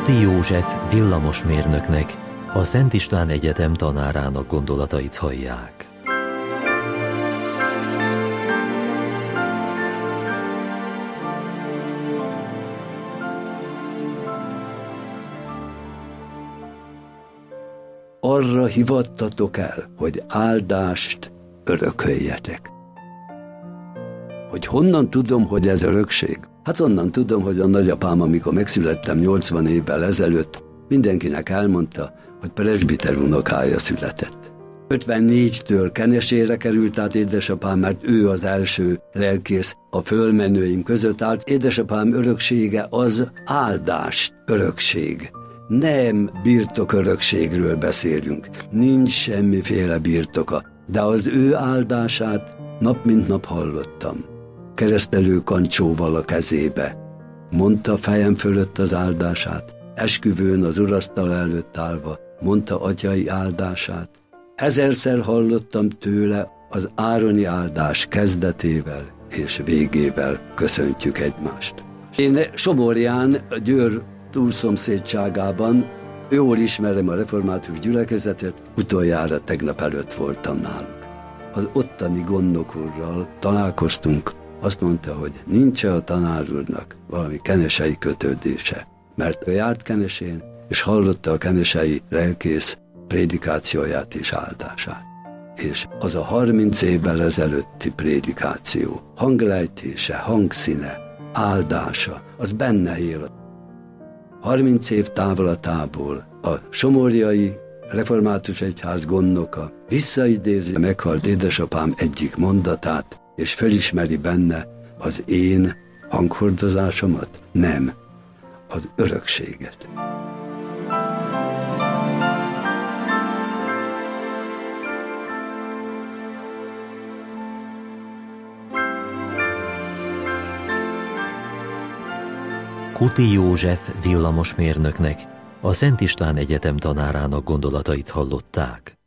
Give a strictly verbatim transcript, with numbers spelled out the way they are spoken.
Kuti József villamosmérnöknek, a Szent István Egyetem tanárának gondolatait hallják. Arra hivattatok el, hogy áldást örököljetek. Hogy honnan tudom, hogy ez örökség? Hát onnan tudom, hogy a nagyapám, amikor megszülettem nyolcvan évvel ezelőtt, mindenkinek elmondta, hogy presbiter unokája született. ötvennégytől Kenesére került át édesapám, mert ő az első lelkész a fölmenőim között állt. Édesapám öröksége az áldás örökség. Nem birtok örökségről beszélünk, nincs semmiféle birtoka, de az ő áldását nap mint nap hallottam. Keresztelő kancsóval a kezébe. Mondta fejem fölött az áldását, esküvőn az urasztal előtt állva, mondta atyai áldását. Ezerszer hallottam tőle az ároni áldás kezdetével és végével köszöntjük egymást. Én Somorján, Győr túlszomszédságában jól ismerem a református gyülekezetet, utoljára tegnap előtt voltam náluk. Az ottani gondnok úrral találkoztunk, azt mondta, hogy nincs a tanár úrnak valami kenesei kötődése, mert ő járt Kenesén, és hallotta a kenesei lelkész prédikációját és áldását. És az a harminc évvel ezelőtti prédikáció, hanglejtése, hangszíne, áldása, az benne él. harminc év távlatából a somorjai református egyház gondnoka visszaidézi meghalt édesapám egyik mondatát, és felismeri benne az én hanghordozásomat? Nem, az örökséget. Kuti József villamosmérnöknek, a Szent István Egyetem tanárának gondolatait hallották.